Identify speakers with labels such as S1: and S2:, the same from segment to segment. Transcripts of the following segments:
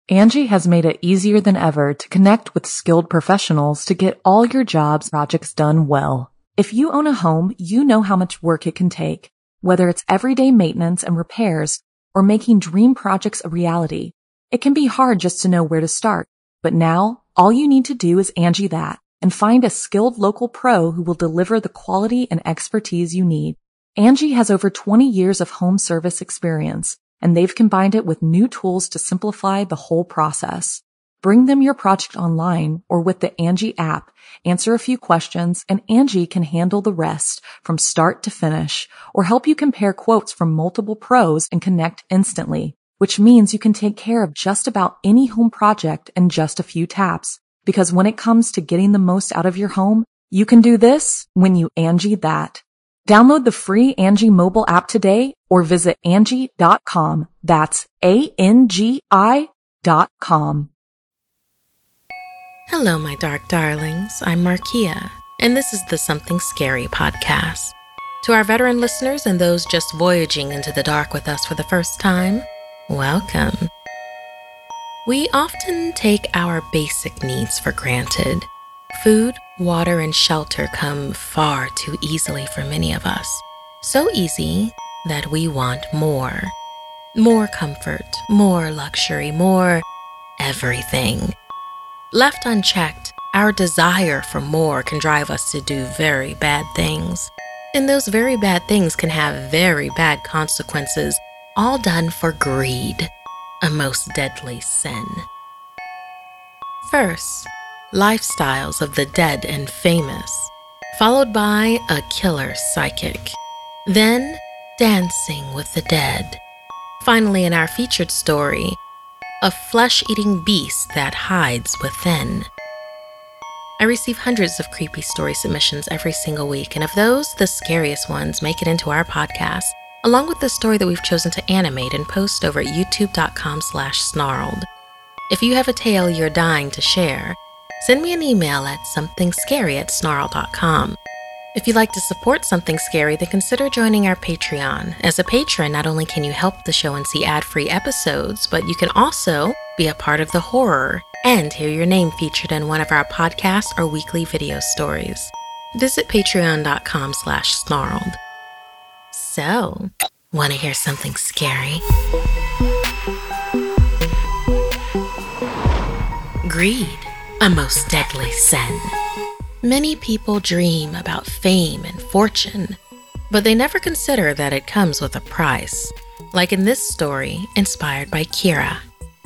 S1: Angie has made it easier than ever to connect with skilled professionals to get all your jobs projects done well. If you own a home, you know how much work it can take, whether it's everyday maintenance and repairs or making dream projects a reality. It can be hard just to know where to start, but now all you need to do is Angie that and find a skilled local pro who will deliver the quality and expertise you need. Angie has over 20 years of home service experience, and they've combined it with new tools to simplify the whole process. Bring them your project online or with the Angie app, answer a few questions, and Angie can handle the rest from start to finish, or help you compare quotes from multiple pros and connect instantly, which means you can take care of just about any home project in just a few taps. Because when it comes to getting the most out of your home, you can do this when you Angie that. Download the free Angie mobile app today or visit Angie.com. That's ANGI.com.
S2: Hello, my dark darlings. I'm Markia, and this is the Something Scary podcast. To our veteran listeners and those just voyaging into the dark with us for the first time, welcome. We often take our basic needs for granted. Food, water, and shelter come far too easily for many of us. So easy that we want more. More comfort, more luxury, more everything. Left unchecked, our desire for more can drive us to do very bad things. And those very bad things can have very bad consequences, all done for greed, a most deadly sin. First, lifestyles of the dead and famous, followed by a killer psychic. Then, dancing with the dead. Finally, in our featured story, a flesh-eating beast that hides within. I receive hundreds of creepy story submissions every single week, and of those, the scariest ones make it into our podcast, along with the story that we've chosen to animate and post over at youtube.com/snarled. If you have a tale you're dying to share, send me an email at somethingscary@snarl.com. If you'd like to support Something Scary, then consider joining our Patreon. As a patron, not only can you help the show and see ad-free episodes, but you can also be a part of the horror and hear your name featured in one of our podcast or weekly video stories. Visit patreon.com/snarled. So, want to hear something scary? Greed, a most deadly sin. Many people dream about fame and fortune, but they never consider that it comes with a price, like in this story inspired by Kira.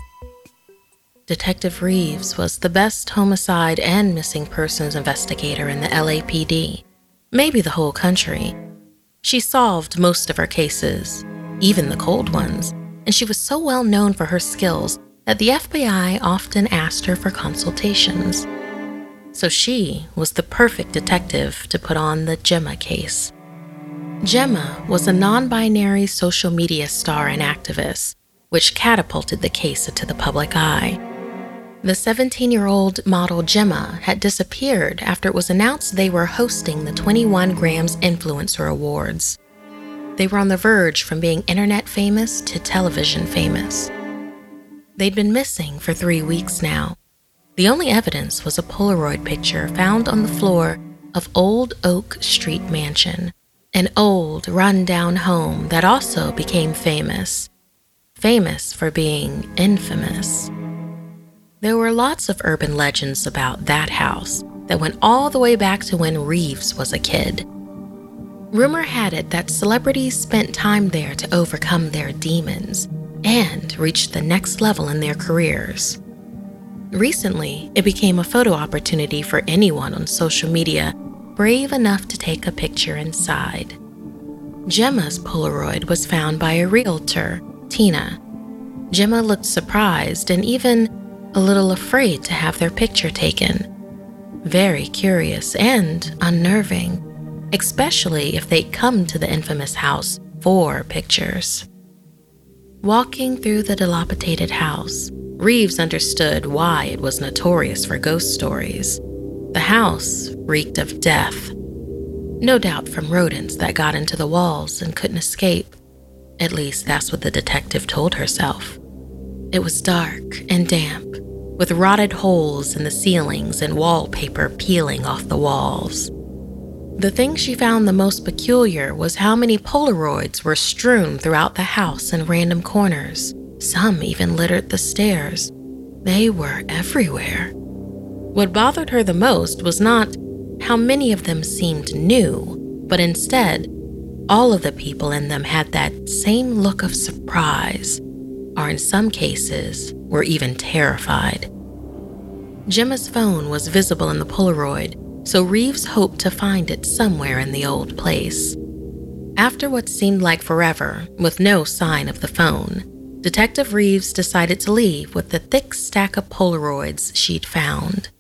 S2: Detective Reeves was the best homicide and missing persons investigator in the LAPD, maybe the whole country. She solved most of her cases, even the cold ones, and she was so well known for her skills that the FBI often asked her for consultations. So she was the perfect detective to put on the Gemma case. Gemma was a non-binary social media star and activist, which catapulted the case into the public eye. The 17-year-old model Gemma had disappeared after it was announced they were hosting the 21 Grams Influencer Awards. They were on the verge from being internet famous to television famous. They'd been missing for 3 weeks now. The only evidence was a Polaroid picture found on the floor of Old Oak Street Mansion, an old, run-down home that also became famous. Famous for being infamous. There were lots of urban legends about that house that went all the way back to when Reeves was a kid. Rumor had it that celebrities spent time there to overcome their demons and reach the next level in their careers. Recently, it became a photo opportunity for anyone on social media brave enough to take a picture inside. Gemma's Polaroid was found by a realtor, Tina. Gemma looked surprised and even a little afraid to have their picture taken. Very curious and unnerving, especially if they'd come to the infamous house for pictures. Walking through the dilapidated house, Reeves understood why it was notorious for ghost stories. The house reeked of death. No doubt from rodents that got into the walls and couldn't escape. At least that's what the detective told herself. It was dark and damp, with rotted holes in the ceilings and wallpaper peeling off the walls. The thing she found the most peculiar was how many Polaroids were strewn throughout the house in random corners. Some even littered the stairs. They were everywhere. What bothered her the most was not how many of them seemed new, but instead, all of the people in them had that same look of surprise, or in some cases, were even terrified. Gemma's phone was visible in the Polaroid, so Reeves hoped to find it somewhere in the old place. After what seemed like forever, with no sign of the phone, Detective Reeves decided to leave with the thick stack of Polaroids she'd found.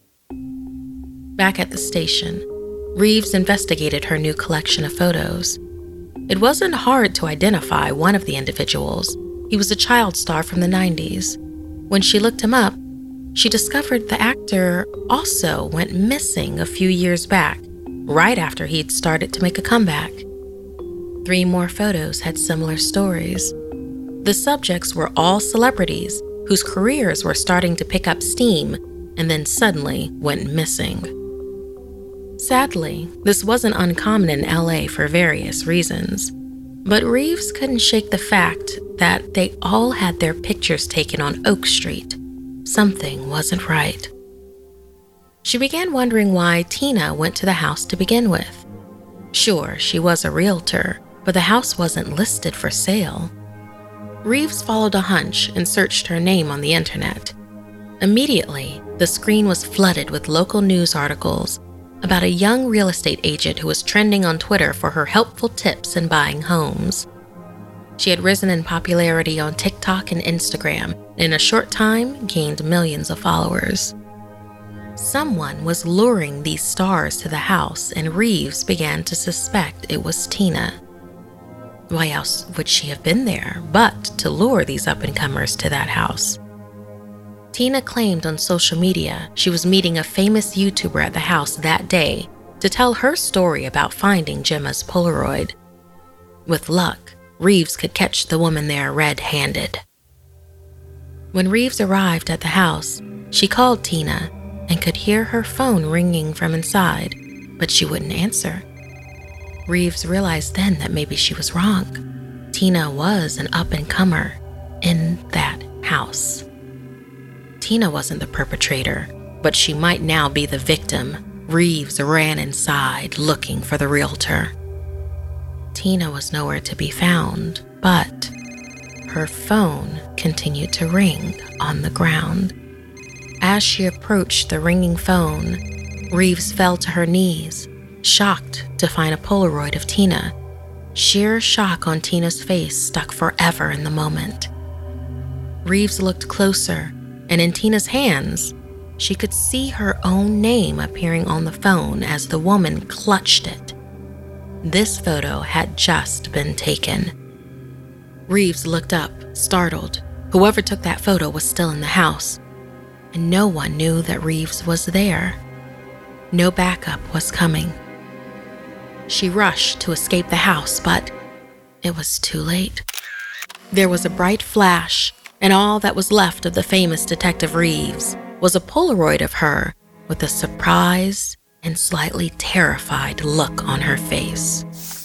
S2: Back at the station, Reeves investigated her new collection of photos. It wasn't hard to identify one of the individuals. He was a child star from the 90s. When she looked him up, she discovered the actor also went missing a few years back, right after he'd started to make a comeback. 3 more photos had similar stories. The subjects were all celebrities whose careers were starting to pick up steam and then suddenly went missing. Sadly, this wasn't uncommon in LA for various reasons, but Reeves couldn't shake the fact that they all had their pictures taken on Oak Street. Something wasn't right. She began wondering why Tina went to the house to begin with. Sure, she was a realtor, but the house wasn't listed for sale. Reeves followed a hunch and searched her name on the internet. Immediately, the screen was flooded with local news articles about a young real estate agent who was trending on Twitter for her helpful tips in buying homes. She had risen in popularity on TikTok and Instagram, and in a short time gained millions of followers. Someone was luring these stars to the house, and Reeves began to suspect it was Tina. Why else would she have been there but to lure these up-and-comers to that house? Tina claimed on social media she was meeting a famous YouTuber at the house that day to tell her story about finding Gemma's Polaroid. With luck, Reeves could catch the woman there red-handed. When Reeves arrived at the house, she called Tina and could hear her phone ringing from inside, but she wouldn't answer. Reeves realized then that maybe she was wrong. Tina was an up-and-comer in that house. Tina wasn't the perpetrator, but she might now be the victim. Reeves ran inside looking for the realtor. Tina was nowhere to be found, but her phone continued to ring on the ground. As she approached the ringing phone, Reeves fell to her knees, shocked to find a Polaroid of Tina. Sheer shock on Tina's face stuck forever in the moment. Reeves looked closer, and in Tina's hands, she could see her own name appearing on the phone as the woman clutched it. This photo had just been taken. Reeves looked up, startled. Whoever took that photo was still in the house, and no one knew that Reeves was there. No backup was coming. She rushed to escape the house, but it was too late. There was a bright flash, and all that was left of the famous Detective Reeves was a Polaroid of her with a surprised and slightly terrified look on her face.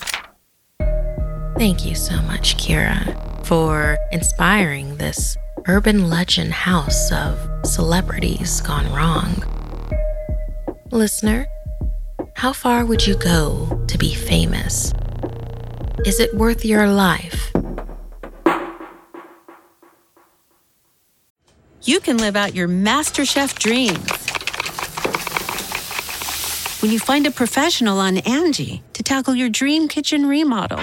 S2: Thank you so much, Kira, for inspiring this urban legend house of celebrities gone wrong. Listener, how far would you go to be famous? Is it worth your life?
S3: You can live out your MasterChef dreams when you find a professional on Angie to tackle your dream kitchen remodel.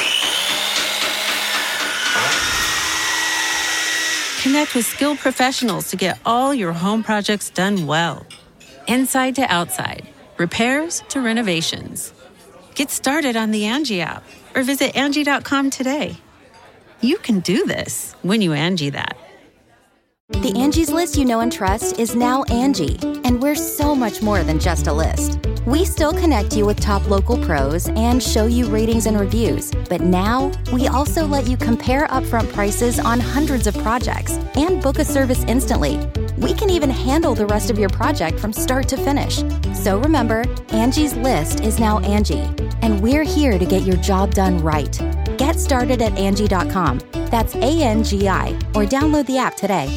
S3: Connect with skilled professionals to get all your home projects done well. Inside to outside, repairs to renovations. Get started on the Angie app or visit Angie.com today. You can do this when you Angie that.
S4: The Angie's List you know and trust is now Angie, and we're so much more than just a list. We still connect you with top local pros and show you ratings and reviews, but now we also let you compare upfront prices on hundreds of projects and book a service instantly. We can even handle the rest of your project from start to finish. So remember, Angie's List is now Angie, and we're here to get your job done right. Get started at Angie.com. That's ANGI, or download the app today.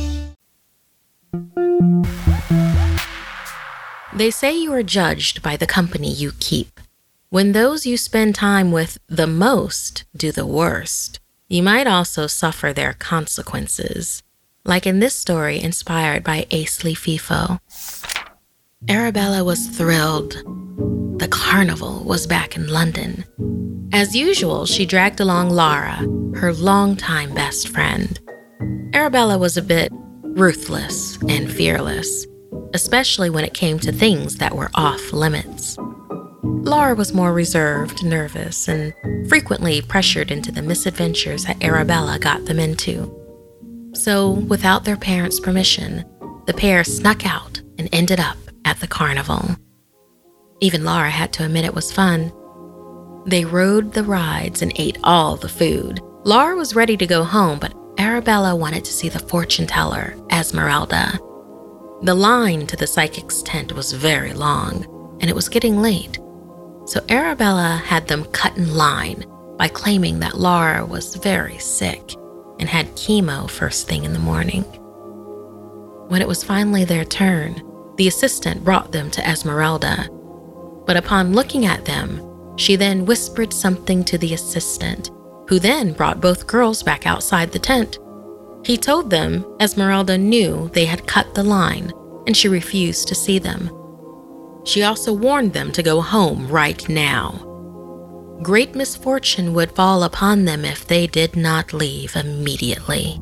S2: They say you are judged by the company you keep. When those you spend time with the most do the worst, you might also suffer their consequences. Like in this story inspired by Aisley Fifo. Arabella was thrilled. The carnival was back in London. As usual, she dragged along Laura, her longtime best friend. Arabella was a bit ruthless and fearless, especially when it came to things that were off limits. Laura was more reserved, nervous, and frequently pressured into the misadventures that Arabella got them into. So, without their parents' permission, the pair snuck out and ended up at the carnival. Even Laura had to admit it was fun. They rode the rides and ate all the food. Laura was ready to go home, but Arabella wanted to see the fortune teller, Esmeralda. The line to the psychic's tent was very long, and it was getting late. So Arabella had them cut in line by claiming that Laura was very sick and had chemo first thing in the morning. When it was finally their turn, the assistant brought them to Esmeralda. But upon looking at them, she then whispered something to the assistant, who then brought both girls back outside the tent. He told them Esmeralda knew they had cut the line, and she refused to see them. She also warned them to go home right now. Great misfortune would fall upon them if they did not leave immediately.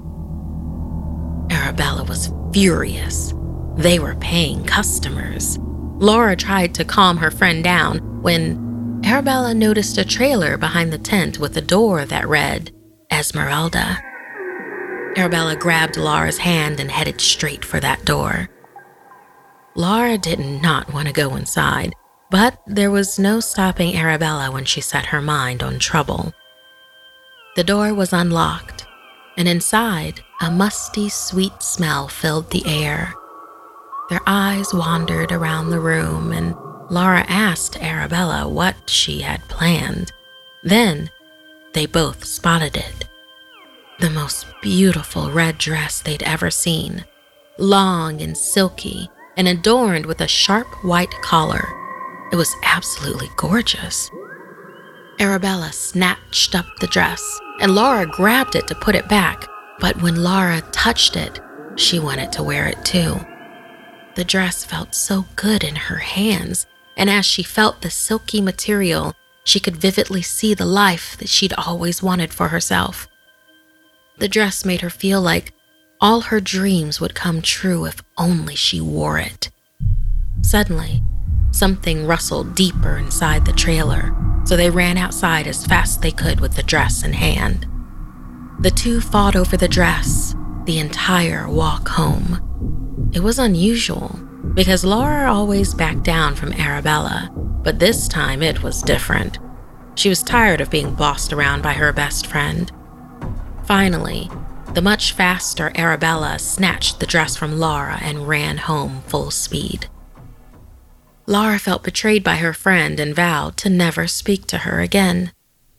S2: Arabella was furious. They were paying customers. Laura tried to calm her friend down when Arabella noticed a trailer behind the tent with a door that read, Esmeralda. Arabella grabbed Laura's hand and headed straight for that door. Laura did not want to go inside, but there was no stopping Arabella when she set her mind on trouble. The door was unlocked, and inside, a musty, sweet smell filled the air. Their eyes wandered around the room, and Laura asked Arabella what she had planned. Then, they both spotted it. The most beautiful red dress they'd ever seen, long and silky, and adorned with a sharp white collar. It was absolutely gorgeous. Arabella snatched up the dress, and Laura grabbed it to put it back, but when Laura touched it, she wanted to wear it too. The dress felt so good in her hands, and as she felt the silky material, she could vividly see the life that she'd always wanted for herself. The dress made her feel like all her dreams would come true if only she wore it. Suddenly, something rustled deeper inside the trailer, so they ran outside as fast as they could with the dress in hand. The two fought over the dress the entire walk home. It was unusual, because Laura always backed down from Arabella, but this time it was different. She was tired of being bossed around by her best friend. Finally, the much faster Arabella snatched the dress from Laura and ran home full speed. Laura felt betrayed by her friend and vowed to never speak to her again.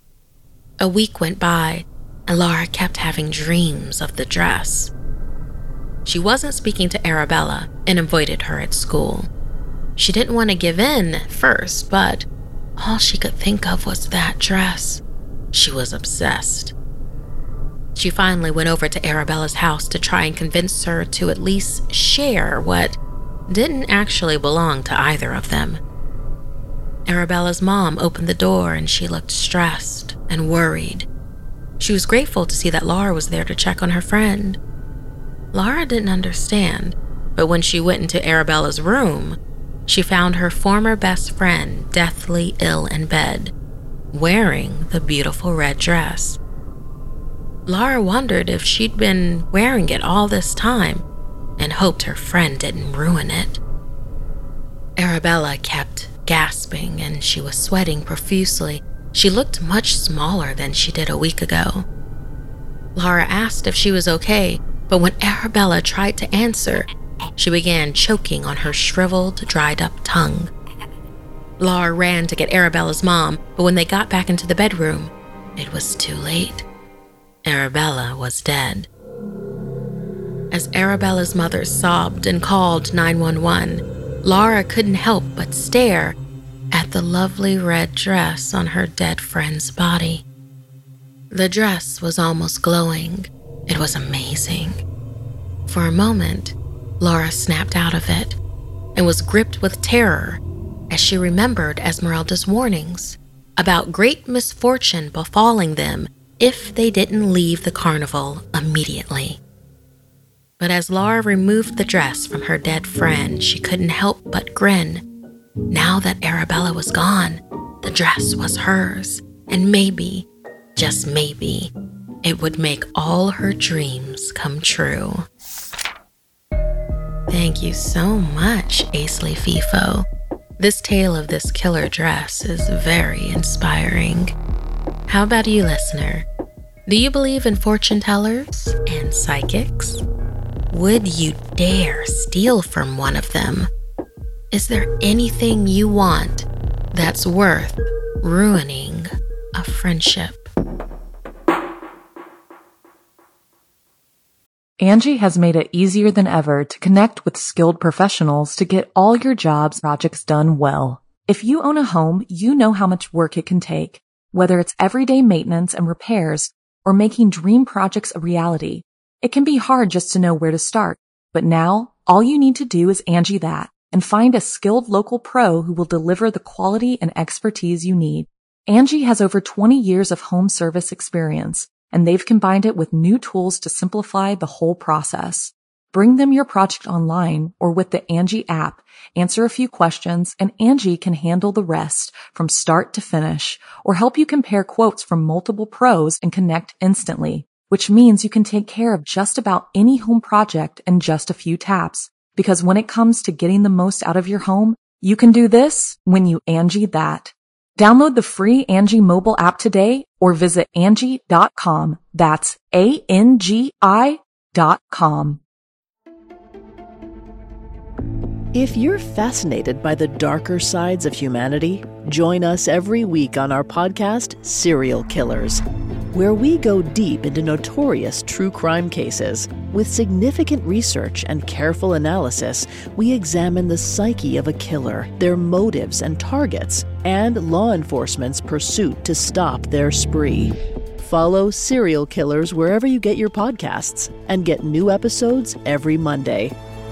S2: A week went by, and Laura kept having dreams of the dress. She wasn't speaking to Arabella and avoided her at school. She didn't want to give in at first, but all she could think of was that dress. She was obsessed. She finally went over to Arabella's house to try and convince her to at least share what didn't actually belong to either of them. Arabella's mom opened the door and she looked stressed and worried. She was grateful to see that Laura was there to check on her friend. Laura didn't understand, but when she went into Arabella's room, she found her former best friend deathly ill in bed, wearing the beautiful red dress. Laura wondered if she'd been wearing it all this time, and hoped her friend didn't ruin it. Arabella kept gasping and she was sweating profusely. She looked much smaller than she did a week ago. Laura asked if she was okay, but when Arabella tried to answer, she began choking on her shriveled, dried-up tongue. Laura ran to get Arabella's mom, but when they got back into the bedroom, it was too late. Arabella was dead. As Arabella's mother sobbed and called 911, Laura couldn't help but stare at the lovely red dress on her dead friend's body. The dress was almost glowing. It was amazing. For a moment, Laura snapped out of it and was gripped with terror as she remembered Esmeralda's warnings about great misfortune befalling them if they didn't leave the carnival immediately. But as Laura removed the dress from her dead friend, she couldn't help but grin. Now that Arabella was gone, the dress was hers, and maybe, just maybe, it would make all her dreams come true. Thank you so much, Aisley FIFO. This tale of this killer dress is very inspiring. How about you, listener? Do you believe in fortune tellers and psychics? Would you dare steal from one of them? Is there anything you want that's worth ruining a friendship?
S1: Angie has made it easier than ever to connect with skilled professionals to get all your jobs projects done well. If you own a home, you know how much work it can take, whether it's everyday maintenance and repairs or making dream projects a reality. It can be hard just to know where to start, but now all you need to do is Angie that and find a skilled local pro who will deliver the quality and expertise you need. Angie has over 20 years of home service experience, and they've combined it with new tools to simplify the whole process. Bring them your project online or with the Angie app, answer a few questions, and Angie can handle the rest from start to finish or help you compare quotes from multiple pros and connect instantly, which means you can take care of just about any home project in just a few taps. Because when it comes to getting the most out of your home, you can do this when you Angie that. Download the free Angie mobile app today or visit Angie.com. That's ANGI.com.
S5: If you're fascinated by the darker sides of humanity, join us every week on our podcast, Serial Killers, where we go deep into notorious true crime cases. With significant research and careful analysis, we examine the psyche of a killer, their motives and targets, and law enforcement's pursuit to stop their spree. Follow Serial Killers wherever you get your podcasts and get new episodes every Monday.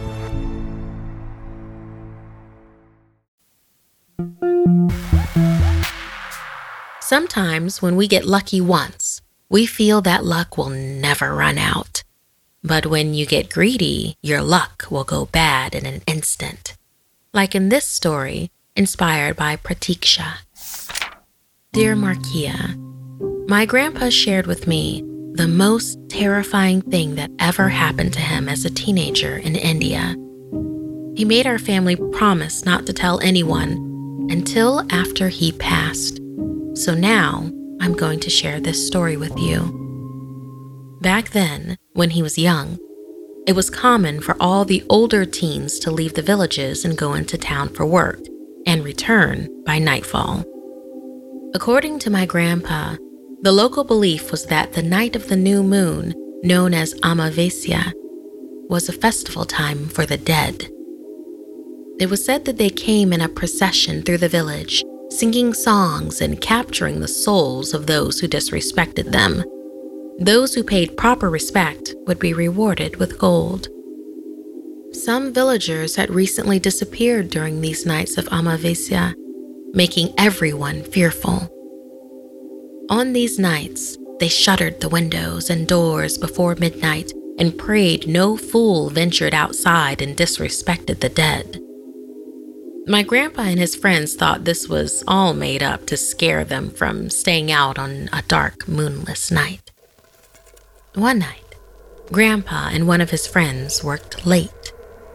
S2: Sometimes when we get lucky once, we feel that luck will never run out. But when you get greedy, your luck will go bad in an instant. Like in this story, inspired by Pratiksha. Dear Markia, my grandpa shared with me the most terrifying thing that ever happened to him as a teenager in India. He made our family promise not to tell anyone until after he passed. So now, I'm going to share this story with you. Back then, when he was young, it was common for all the older teens to leave the villages and go into town for work and return by nightfall. According to my grandpa, the local belief was that the night of the new moon, known as Amavasya, was a festival time for the dead. It was said that they came in a procession through the village, singing songs and capturing the souls of those who disrespected them. Those who paid proper respect would be rewarded with gold. Some villagers had recently disappeared during these nights of Amavasya, making everyone fearful. On these nights, they shuttered the windows and doors before midnight and prayed no fool ventured outside and disrespected the dead. My grandpa and his friends thought this was all made up to scare them from staying out on a dark, moonless night. One night, Grandpa and one of his friends worked late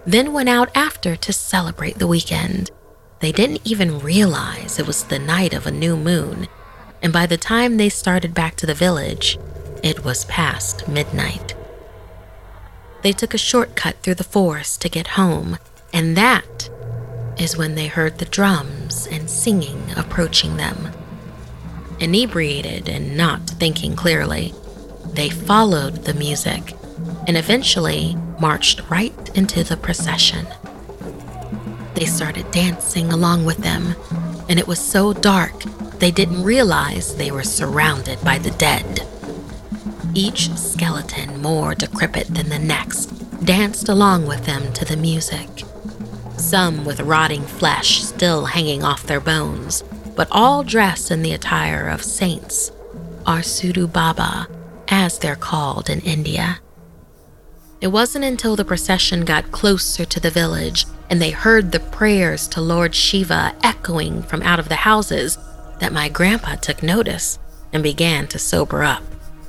S2: then went out after to celebrate the weekend. They didn't even realize it was the night of a new moon, and by the time they started back to the village, it was past midnight. They took a shortcut through the forest to get home, and that is when they heard the drums and singing approaching them. Inebriated and not thinking clearly, they followed the music and eventually marched right into the procession. They started dancing along with them, and it was so dark they didn't realize they were surrounded by the dead. Each skeleton, more decrepit than the next, danced along with them to the music. Some with rotting flesh still hanging off their bones, but all dressed in the attire of saints, or Sadhu Baba, as they're called in India. It wasn't until the procession got closer to the village and they heard the prayers to Lord Shiva echoing from out of the houses that my grandpa took notice and began to sober up.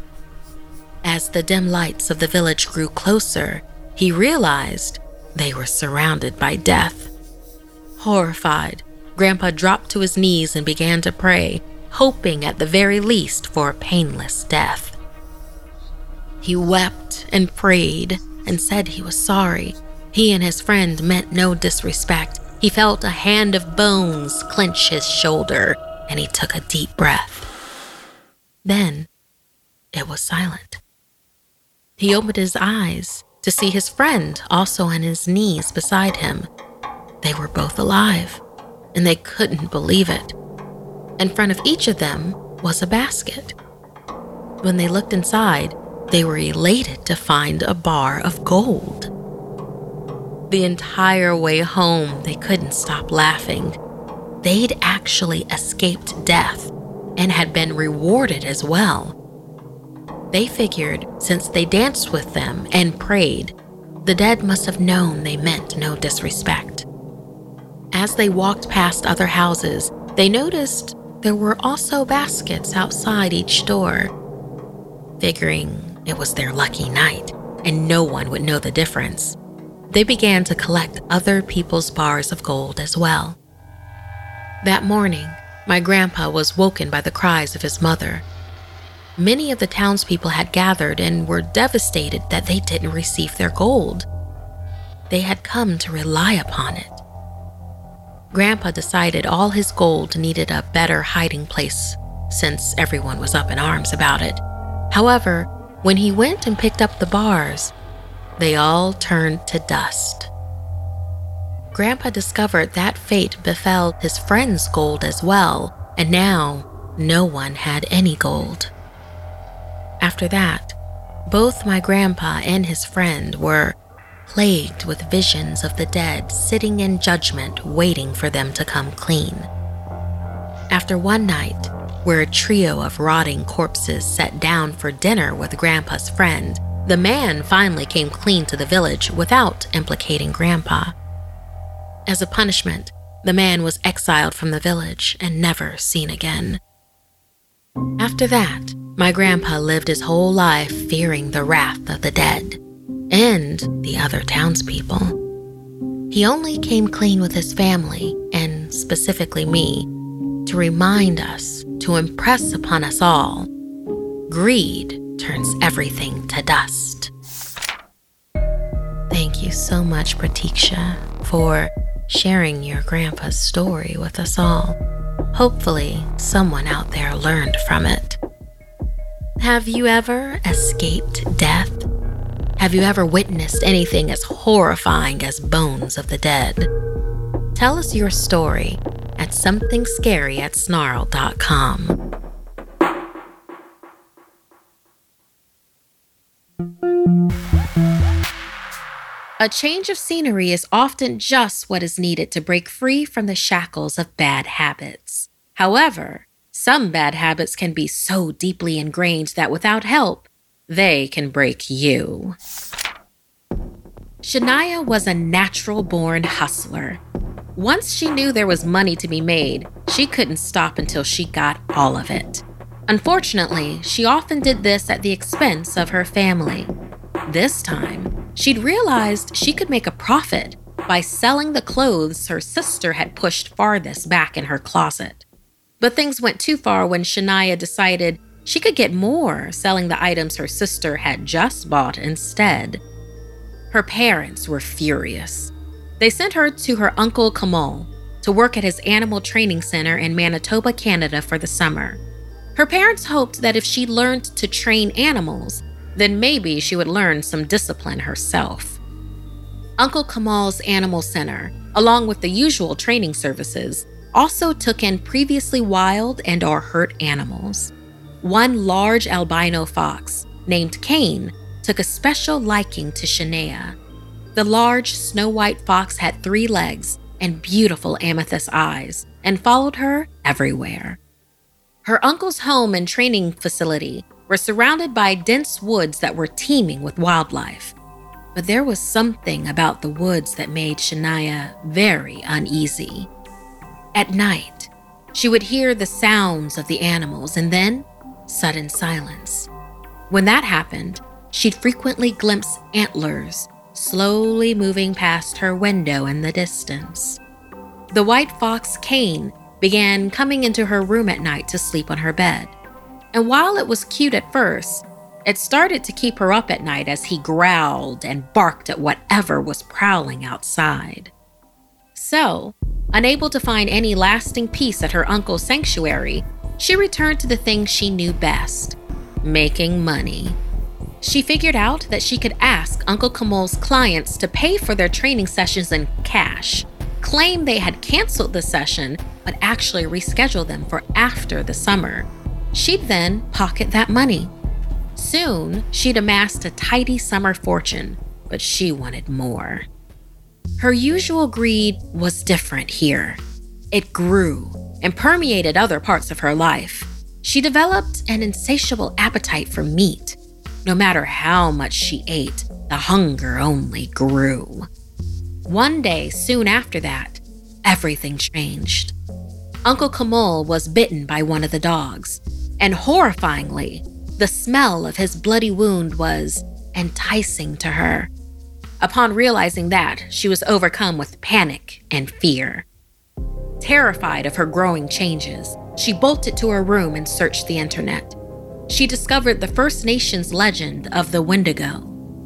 S2: As the dim lights of the village grew closer, he realized they were surrounded by death. Horrified, Grandpa dropped to his knees and began to pray, hoping at the very least for a painless death. He wept and prayed and said he was sorry. He and his friend meant no disrespect. He felt a hand of bones clench his shoulder, and he took a deep breath. Then it was silent. He opened his eyes to see his friend also on his knees beside him. They were both alive, and they couldn't believe it. In front of each of them was a basket. When they looked inside, they were elated to find a bar of gold. The entire way home, they couldn't stop laughing. They'd actually escaped death and had been rewarded as well. They figured since they danced with them and prayed, the dead must have known they meant no disrespect. As they walked past other houses, they noticed there were also baskets outside each door. Figuring it was their lucky night and no one would know the difference, they began to collect other people's bars of gold as well. That morning, my grandpa was woken by the cries of his mother. Many of the townspeople had gathered and were devastated that they didn't receive their gold. They had come to rely upon it. Grandpa decided all his gold needed a better hiding place since everyone was up in arms about it. However, when he went and picked up the bars, they all turned to dust. Grandpa discovered that fate befell his friend's gold as well, and now no one had any gold. After that, both my grandpa and his friend were plagued with visions of the dead sitting in judgment waiting for them to come clean. After one night, where a trio of rotting corpses sat down for dinner with Grandpa's friend, the man finally came clean to the village without implicating Grandpa. As a punishment, the man was exiled from the village and never seen again. After that, my grandpa lived his whole life fearing the wrath of the dead and the other townspeople. He only came clean with his family, and specifically me, to remind us, to impress upon us all, greed turns everything to dust. Thank you so much, Pratiksha, for sharing your grandpa's story with us all. Hopefully, someone out there learned from it. Have you ever escaped death? Have you ever witnessed anything as horrifying as bones of the dead? Tell us your story at somethingscary@snarl.com. A change of scenery is often just what is needed to break free from the shackles of bad habits. However, some bad habits can be so deeply ingrained that without help, they can break you. Shania was a natural-born hustler. Once she knew there was money to be made, she couldn't stop until she got all of it. Unfortunately, she often did this at the expense of her family. This time, She'd realized she could make a profit by selling the clothes her sister had pushed farthest back in her closet. But things went too far when Shania decided she could get more selling the items her sister had just bought instead. Her parents were furious. They sent her to her Uncle Kamal to work at his animal training center in Manitoba, Canada for the summer. Her parents hoped that if she learned to train animals, then maybe she would learn some discipline herself. Uncle Kamal's animal center, along with the usual training services, also took in previously wild and/or hurt animals. One large albino fox, named Cain, took a special liking to Shania. The large snow-white fox had 3 legs and beautiful amethyst eyes and followed her everywhere. Her uncle's home and training facility were surrounded by dense woods that were teeming with wildlife. But there was something about the woods that made Shania very uneasy. At night, she would hear the sounds of the animals and then sudden silence. When that happened, she'd frequently glimpse antlers slowly moving past her window in the distance. The white fox Cain began coming into her room at night to sleep on her bed. And while it was cute at first, it started to keep her up at night as he growled and barked at whatever was prowling outside. So, unable to find any lasting peace at her uncle's sanctuary, she returned to the thing she knew best, making money. She figured out that she could ask Uncle Kamal's clients to pay for their training sessions in cash, claim they had canceled the session, but actually reschedule them for after the summer. She'd then pocket that money. Soon, she'd amassed a tidy summer fortune, but she wanted more. Her usual greed was different here. It grew and permeated other parts of her life. She developed an insatiable appetite for meat. No matter how much she ate, the hunger only grew. One day, soon after that, everything changed. Uncle Kamal was bitten by one of the dogs, and horrifyingly, the smell of his bloody wound was enticing to her. Upon realizing that, she was overcome with panic and fear. Terrified of her growing changes, she bolted to her room and searched the internet. She discovered the First Nations legend of the Wendigo.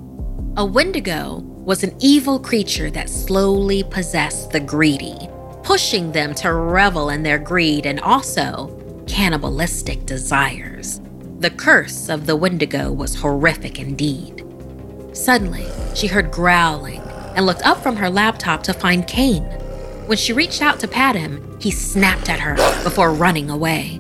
S2: A Wendigo was an evil creature that slowly possessed the greedy, pushing them to revel in their greed and also cannibalistic desires. The curse of the Wendigo was horrific indeed. Suddenly, she heard growling and looked up from her laptop to find Cain. When she reached out to pat him, he snapped at her before running away.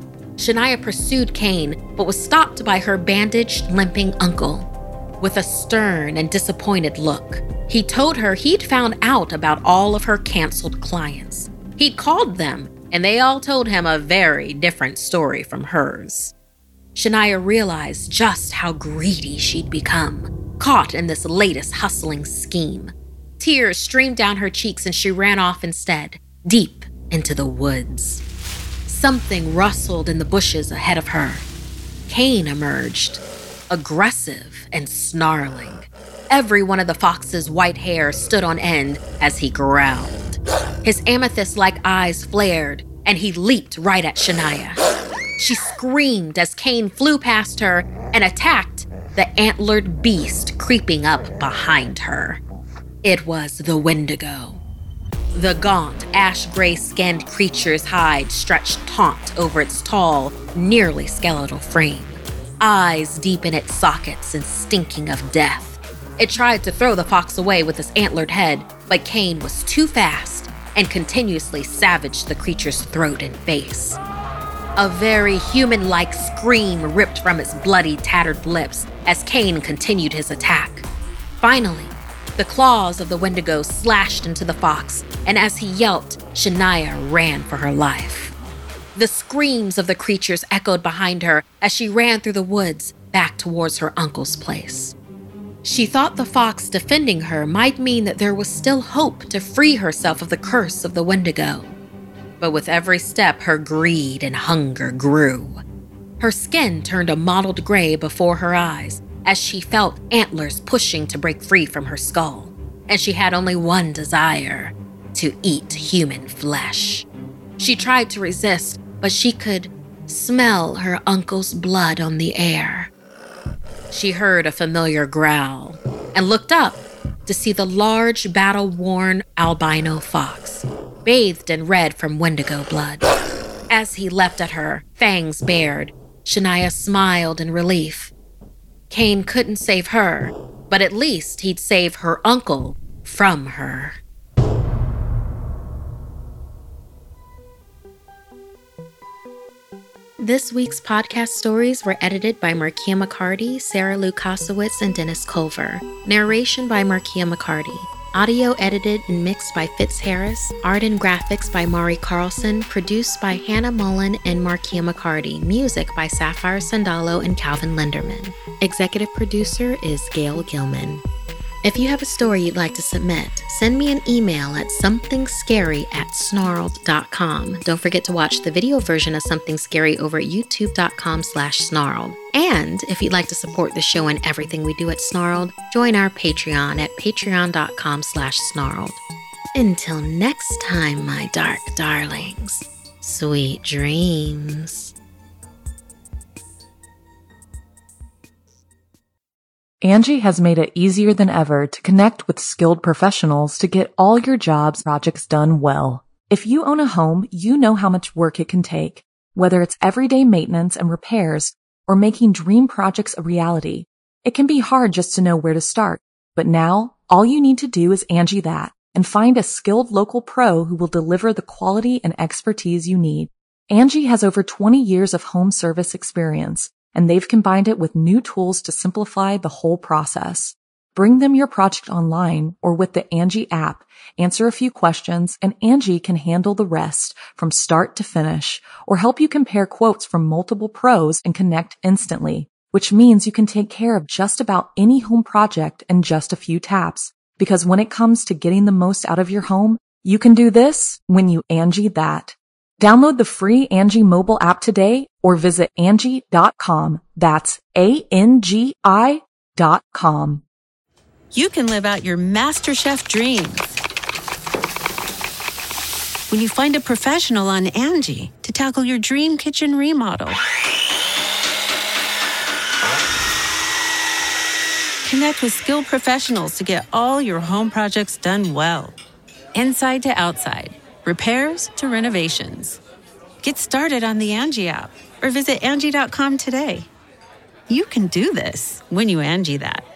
S2: Shania pursued Cain, but was stopped by her bandaged, limping uncle. With a stern and disappointed look, he told her he'd found out about all of her canceled clients. He'd called them, and they all told him a very different story from hers. Shania realized just how greedy she'd become, caught in this latest hustling scheme. Tears streamed down her cheeks and she ran off instead, deep into the woods. Something rustled in the bushes ahead of her. Cain emerged, aggressive and snarling. Every one of the fox's white hair stood on end as he growled. His amethyst-like eyes flared, and he leaped right at Shania. She screamed as Cain flew past her and attacked the antlered beast creeping up behind her. It was the Wendigo. The gaunt, ash-gray-skinned creature's hide stretched taut over its tall, nearly skeletal frame, eyes deep in its sockets and stinking of death. It tried to throw the fox away with its antlered head, but Cain was too fast and continuously savaged the creature's throat and face. A very human-like scream ripped from its bloody, tattered lips as Cain continued his attack. Finally, the claws of the Wendigo slashed into the fox, and as he yelped, Shania ran for her life. The screams of the creatures echoed behind her as she ran through the woods back towards her uncle's place. She thought the fox defending her might mean that there was still hope to free herself of the curse of the Wendigo. But with every step, her greed and hunger grew. Her skin turned a mottled gray before her eyes as she felt antlers pushing to break free from her skull, and she had only one desire: to eat human flesh. She tried to resist, but she could smell her uncle's blood on the air. She heard a familiar growl and looked up to see the large, battle-worn albino fox, bathed in red from Wendigo blood. As he leapt at her, fangs bared, Shania smiled in relief. Cain couldn't save her, but at least he'd save her uncle from her. This week's podcast stories were edited by Markia McCarty, Sarah Lukasiewicz, and Dennis Culver. Narration by Markia McCarty. Audio edited and mixed by Fitz Harris. Art and graphics by Mari Carlson. Produced by Hannah Mullen and Markia McCarty. Music by Sapphire Sandalo and Calvin Linderman. Executive producer is Gail Gilman. If you have a story you'd like to submit, send me an email at somethingscary@snarled.com. Don't forget to watch the video version of Something Scary over at youtube.com/snarled. And if you'd like to support the show and everything we do at Snarled, join our Patreon at patreon.com/snarled. Until next time, my dark darlings, sweet dreams.
S1: Angie has made it easier than ever to connect with skilled professionals to get all your jobs projects done well. If you own a home, you know how much work it can take, whether it's everyday maintenance and repairs or making dream projects a reality. It can be hard just to know where to start, but now all you need to do is Angie that and find a skilled local pro who will deliver the quality and expertise you need. Angie has over 20 years of home service experience, and they've combined it with new tools to simplify the whole process. Bring them your project online or with the Angie app, answer a few questions, and Angie can handle the rest from start to finish, or help you compare quotes from multiple pros and connect instantly, which means you can take care of just about any home project in just a few taps. Because when it comes to getting the most out of your home, you can do this when you Angie that. Download the free Angie mobile app today or visit Angie.com. That's ANGI.com.
S3: You can live out your MasterChef dreams when you find a professional on Angie to tackle your dream kitchen remodel. Connect with skilled professionals to get all your home projects done well. Inside to outside, repairs to renovations. Get started on the Angie app or visit Angie.com today. You can do this when you Angie that.